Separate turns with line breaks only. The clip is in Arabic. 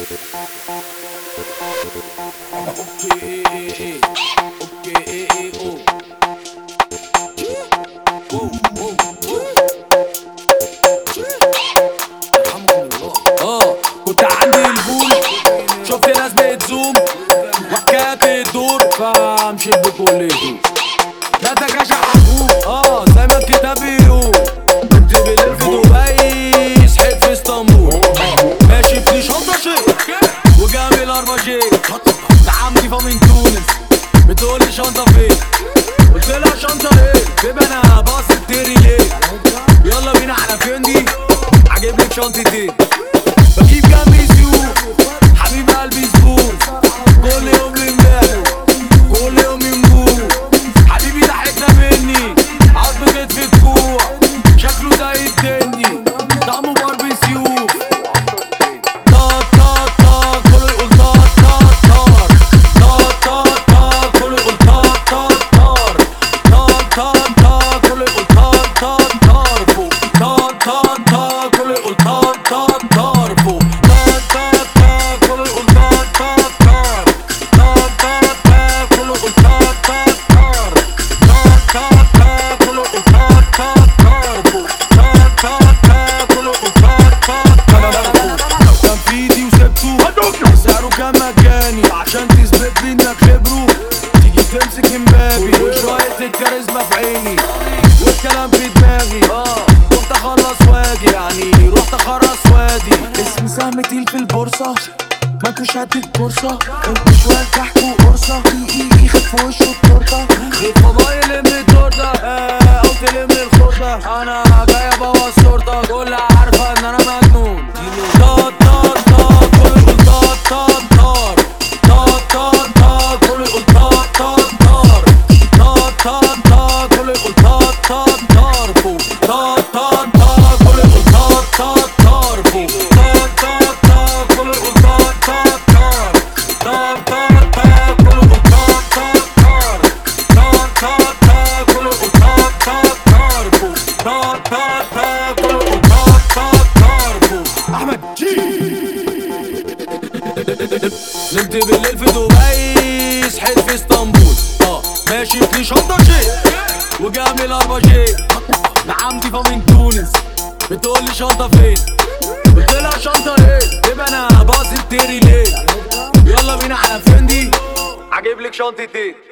كنت عندي البول، شفت ناس بتزوم وحكاية الدور، فمشيت بكل هدوء. لا تجاشع حبوب زي ما الكتاب بيقول. كنت بالليل في دبي، صحيت في اسطنبول. ماشي في شنطة شيك وجنبي الارباجيه. عمتي من تونس بتقولي شنطة فين؟ قلت لها شنطة ايه؟ بيبقى انا باص التيري ليه؟ يلا بينا على فين عاجبلك شنطتين. بجيب جنبي سيوف حبيب قلبي زبون. كل يوم لمباله كل يوم ينبوه. حبيبي ضحكنا مني عظم كتف كوع، شكله زي التني طعمه باربي سيوف. طاط طاط طاط كله يقول طاط طاط طار. طاط طاط طاط كله يقول طاط طاط طار. طاط طاط طاط كله يقول طاط طاط طار فوق. طاط طاط طاط كله يقول طاط طاط طار فوق. كان في ايدي وسبته سعره كان مجاني عشان تثبت لي انك خبره. تيجي تمسك امبابي وشوية الكاريزما في عيني والكلام في دماغي. رحت اخلص واجي، يعني رحت اخرس وادي. اسم سهم تقيل في البورصة، ما انتوش هديك فرصة. انتوا شوية كحك وقرصة، خد في وشه التورتة. خد فضايل ام التورتة او تلم الخردة. انا جاي ابوظ صورتك، كلها عارفة ان انا مجنون. طاط طاط طاط كله يقول طاط طاط طار. طاط طاط طاط كله يقول طاط طاط طار. طاط طاط طاط كله يقول طاط طاط طار فوق. طاط طاط طاط كله يقول طاط طاط طار فوق. طاط طاط طاط كله يقول طاط طاط طار. طاط طاط طاط كله يقول طاط طاط طار. طاط طاط طاط كله يقول طاط طاط طار فوق. طاط طاط طاط كله يقول طاط طاط طار فوق. احمد نمت بالليل في دبي، صحيت في اسطنبول. ماشي في شنطة شيك وجنبي الارباجيه. عمتي من تونس بتقولي شنطة فين؟ قلت لها شنطة ايه؟ يبقى انا باص التيري ليه؟ يلا بينا على فين عاجبلك شنطتين.